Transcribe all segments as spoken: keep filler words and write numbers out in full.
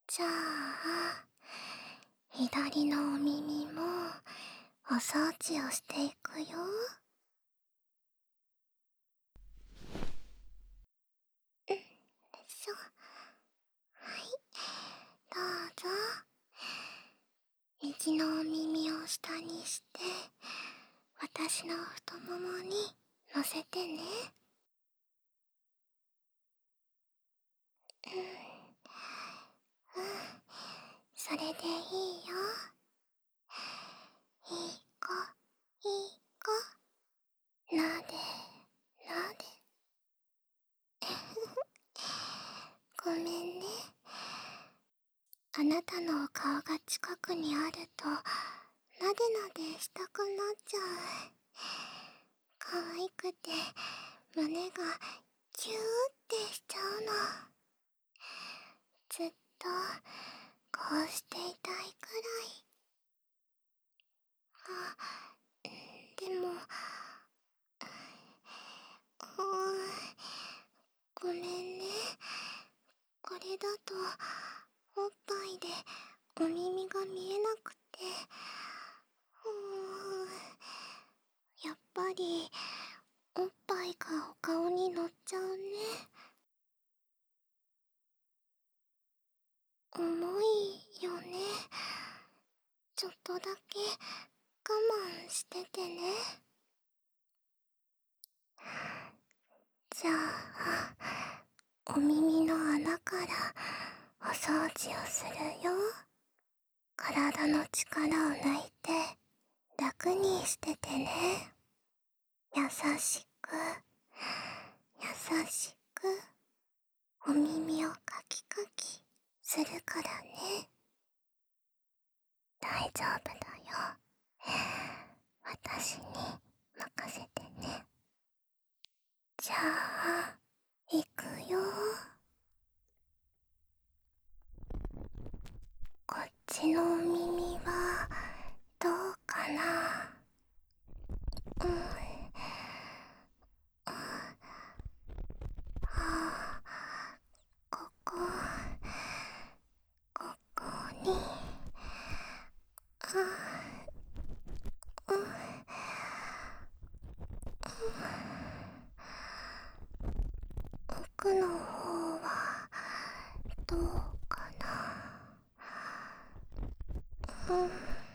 じゃあ、左のお耳もお掃除をしていくよ。よいしょ。はい、どうぞ。右のお耳を下にして、私の太ももに乗せてね。うん、うん、それでいいよ。いい子、いい子。なで、なで。ごめんね。あなたのお顔が近くにあると、なでなでしたくなっちゃう。可愛くて、胸がキューってしちゃうの。ずっと、こうしていたいくらい。あ、でも、うーん、ごめんね。これだと、おっぱいでお耳が見えなくて、うーん、やっぱり、おっぱいがお顔に乗っちゃうね。重いよね。ちょっとだけ我慢しててね。じゃあ、お耳の穴からお掃除をするよ。体の力を抜いて楽にしててね。優しく、優しく、お耳をカキカキするからね。大丈夫だよ。私に任せてね。じゃあ、いくよ。こっちのお耳はどうかな。うん、ああ、ここ、ここに、あ、うん、うん、奥の方はどうかな。うん、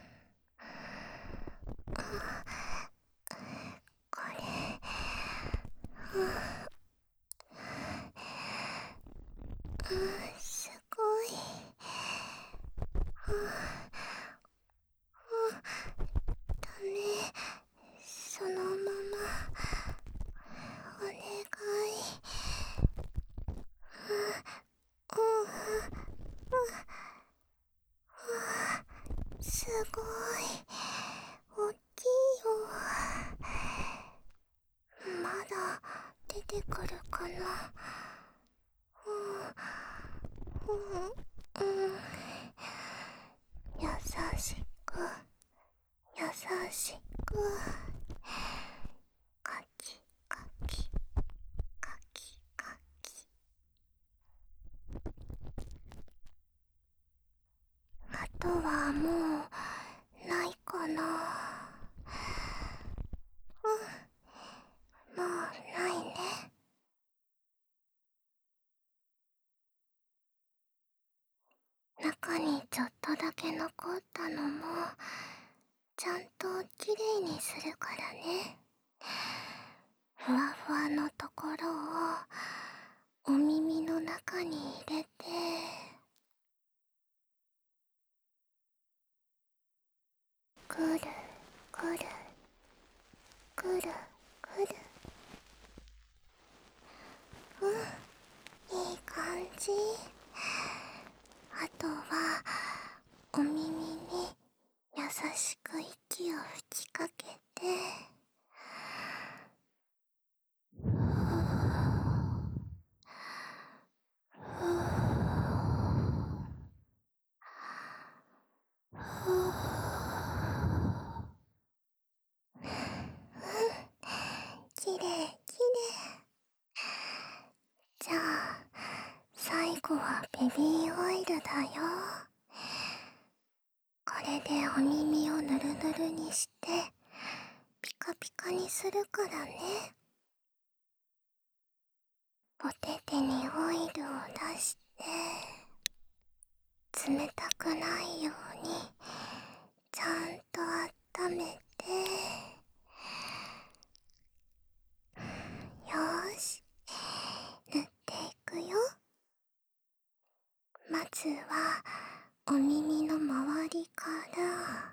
これ、うん、うん、すごい。うん、うん、ダメ。そのまま、お願い。うん、うん、うん、すごい。おっきいよ。まだ出てくるかな。うん、うん、うん。優しく、優しく。カキカキ、カキカキ。あとはもう、ないかな。うん、もうないね。中にちょっとだけ残ったのも、ちゃんときれいにするからね。ふわふわのところをお耳の中に入れて、くるくるくるくる。うん、いい感じ。あとはお耳に優しく息を吹きかけて、ふーふーふー。うん、きれいきれい。じゃあ、最後後はベビーオイルだよ。これでお耳をぬるぬるにしてピカピカにするからね。お手手にオイルを出して冷たくないようにちゃんと温めて。よーし、塗っていくよ。まずはお耳の周りから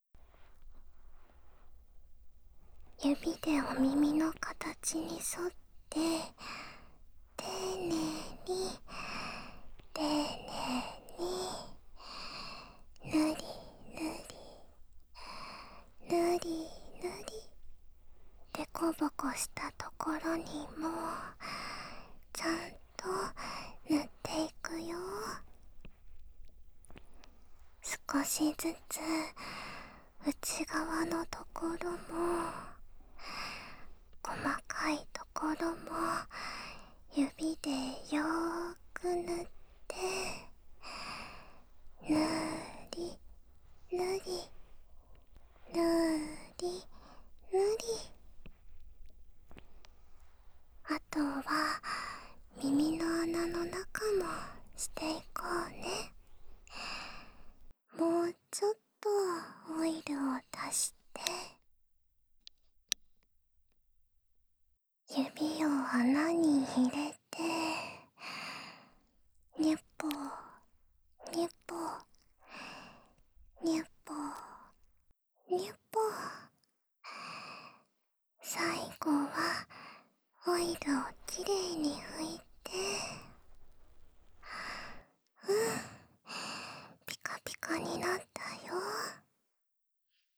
指でお耳の形に沿って丁寧に丁寧にぬりぬりぬりぬり。でこぼこしたところにもちゃんと塗っていくよ。少しずつ内側のところも細かいところも指でよーく塗ってぬりぬりぬりぬり。あとは耳の穴の中もしていこうね。もうちょっとオイルを足して指を穴に入れてニュッポニュッポニュッポニュッポ。最後はオイルをきれいに拭いて、うん、ピカピカになっ